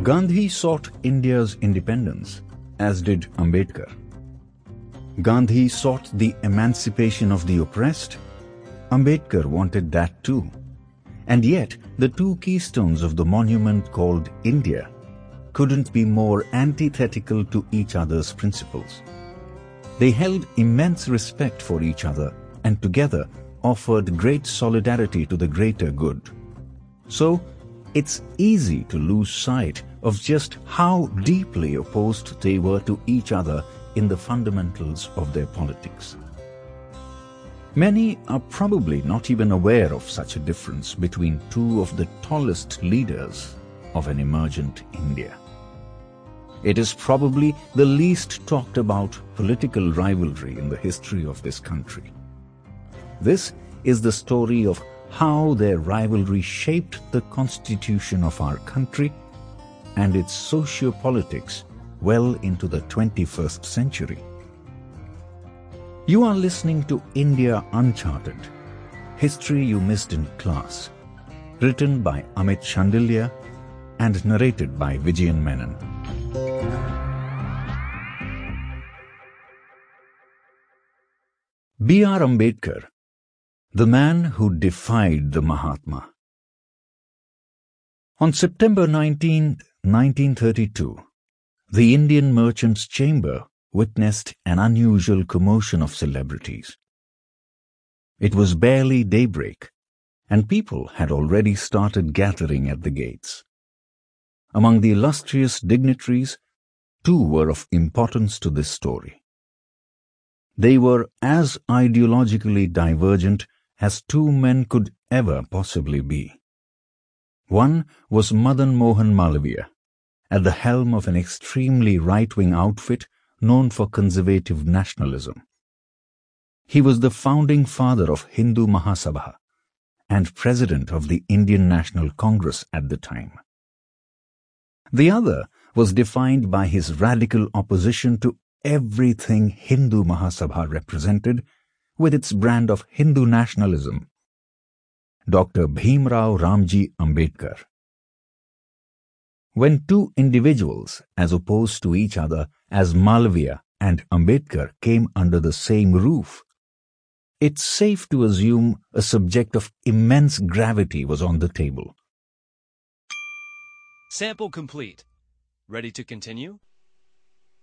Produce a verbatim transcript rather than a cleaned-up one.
Gandhi sought India's independence, as did Ambedkar. Gandhi sought the emancipation of the oppressed. Ambedkar wanted that too. And yet, the two keystones of the monument called India couldn't be more antithetical to each other's principles. They held immense respect for each other and together offered great solidarity to the greater good. So, it's easy to lose sight of just how deeply opposed they were to each other in the fundamentals of their politics. Many are probably not even aware of such a difference between two of the tallest leaders of an emergent India. It is probably the least talked about political rivalry in the history of this country. This is the story of how their rivalry shaped the constitution of our country and its socio-politics well into the twenty-first century. You are listening to India Uncharted, History You Missed in Class, written by Amit Shandilya and narrated by Vijayan Menon. B R Ambedkar, the man who defied the Mahatma. On September nineteenth, nineteen thirty-two, the Indian Merchants' Chamber witnessed an unusual commotion of celebrities. It was barely daybreak, and people had already started gathering at the gates. Among the illustrious dignitaries, two were of importance to this story. They were as ideologically divergent as two men could ever possibly be. One was Madan Mohan Malviya, at the helm of an extremely right-wing outfit known for conservative nationalism. He was the founding father of Hindu Mahasabha and president of the Indian National Congress at the time. The other was defined by his radical opposition to everything Hindu Mahasabha represented with its brand of Hindu nationalism, Doctor Bhimrao Ramji Ambedkar. When two individuals, as opposed to each other as Malviya and Ambedkar, came under the same roof, it's safe to assume a subject of immense gravity was on the table. Sample complete. Ready to continue?